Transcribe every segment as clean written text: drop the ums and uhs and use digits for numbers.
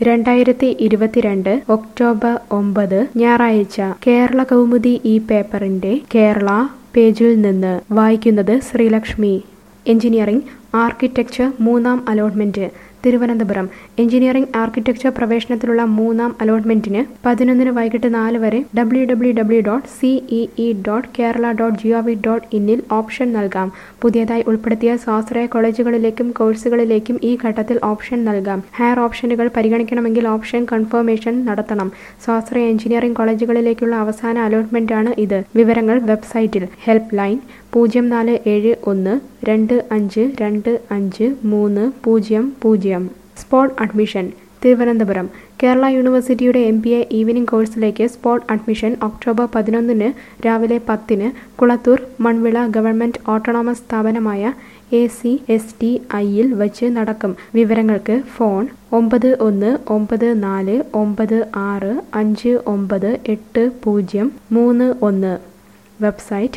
2022 October 9 ഞായറാഴ്ച കേരള കൗമുദി ഈ പേപ്പറിന്റെ കേരള പേജിൽ നിന്ന് വായിക്കുന്നത് ശ്രീലക്ഷ്മി. എഞ്ചിനീയറിംഗ് ആർക്കിടെക്ചർ മൂന്നാം അലോട്ട്മെന്റ് തിരുവനന്തപുരം. എഞ്ചിനീയറിംഗ് ആർക്കിടെക്ചർ പ്രവേശനത്തിലുള്ള മൂന്നാം അലോട്ട്മെന്റിന് 11 വൈകിട്ട് 4 വരെ www.cee.kerala.gov.in ൽ ഓപ്ഷൻ നൽകാം. പുതിയതായി ഉൾപ്പെടുത്തിയ സ്വാശ്രയ കോളേജുകളിലേക്കും കോഴ്സുകളിലേക്കും ഈ ഘട്ടത്തിൽ ഓപ്ഷൻ നൽകാം. ഹയർ ഓപ്ഷനുകൾ പരിഗണിക്കണമെങ്കിൽ ഓപ്ഷൻ കൺഫർമേഷൻ നടത്തണം. സ്വാശ്രയ എഞ്ചിനീയറിംഗ് കോളേജുകളിലേക്കുള്ള അവസാന അലോട്ട്മെന്റാണ് ഇത്. വിവരങ്ങൾ വെബ്സൈറ്റിൽ. Help line 047125253000. Spot admission Thiruvananthapuram. Kerala യൂണിവേഴ്സിറ്റിയുടെ MBA ഈവനിംഗ് കോഴ്സിലേക്ക് സ്പോട്ട് അഡ്മിഷൻ ഒക്ടോബർ 11 രാവിലെ 10 കുളത്തൂർ മൺവിള ഗവൺമെന്റ് ഓട്ടോണമസ് സ്ഥാപനമായ ACSTIയിൽ വച്ച് നടക്കും. വിവരങ്ങൾക്ക് ഫോൺ 919656598031. Website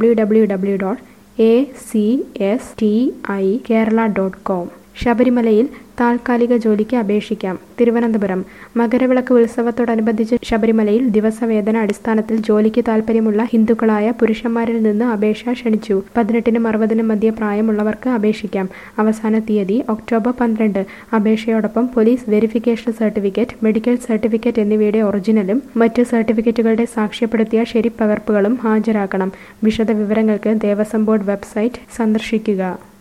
www.acstikerala.com. ശബരിമലയിൽ താൽക്കാലിക ജോലിക്ക് അപേക്ഷിക്കാം. തിരുവനന്തപുരം. മകരവിളക്ക് ഉത്സവത്തോടനുബന്ധിച്ച് ശബരിമലയിൽ ദിവസവേതന അടിസ്ഥാനത്തിൽ ജോലിക്ക് താൽപ്പര്യമുള്ള ഹിന്ദുക്കളായ പുരുഷന്മാരിൽ നിന്ന് അപേക്ഷ ക്ഷണിച്ചു. 18നും 60നും മധ്യ പ്രായമുള്ളവർക്ക് അപേക്ഷിക്കാം. അവസാന തീയതി ഒക്ടോബർ 12. അപേക്ഷയോടൊപ്പം police verification certificate, medical certificate എന്നിവയുടെ ഒറിജിനലും മറ്റ് സർട്ടിഫിക്കറ്റുകളുടെ സാക്ഷ്യപ്പെടുത്തിയ ശരിപ്പകർപ്പുകളും ഹാജരാക്കണം. വിശദ വിവരങ്ങൾക്ക് ദേവസ്വം ബോർഡ് വെബ്സൈറ്റ് സന്ദർശിക്കുക.